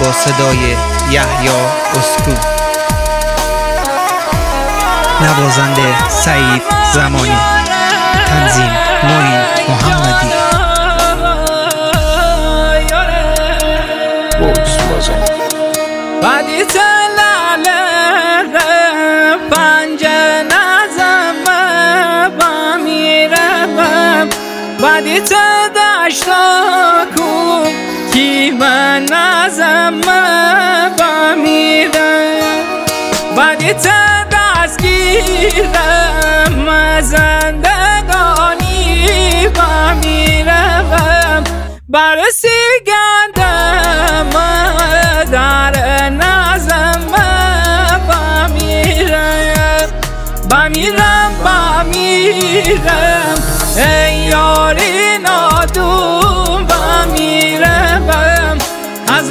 با صدای یحیی اسکو، نوازنده سعید زمانی، تنظیم معین محمدی. بعدی تلاله پنجه نزم با میرم، بعدی تدشتا کو کی من نزم با میرم، بعدی تدستگیرم زندگانی با میرم، برسی گندم در نظم بمیرم ای یاری نادون بمیرم از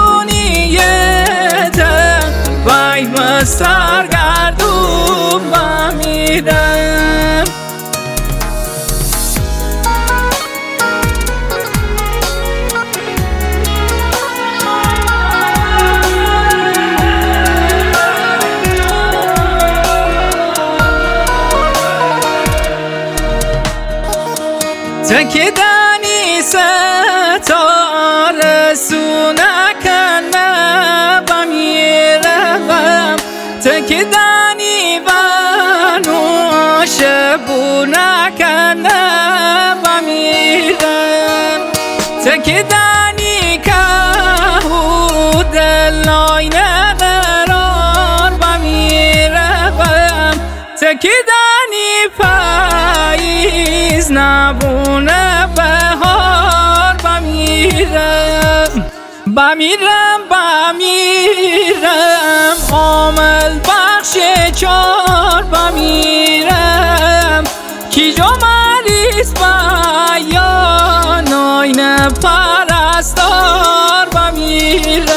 نادونیتم وای مسترگردون بمیرم. تکیدنی ستاره سونکنه بمیرم، تکیدنی ونوش بونکنه بمیرم، تکیدنی که دلاینه قرار بمیرم، تکیدنی پاییز نبونه بهار بمیرم عامل بخش چار بمیرم کی جو مریض بیان آینه پرستار بمیرم.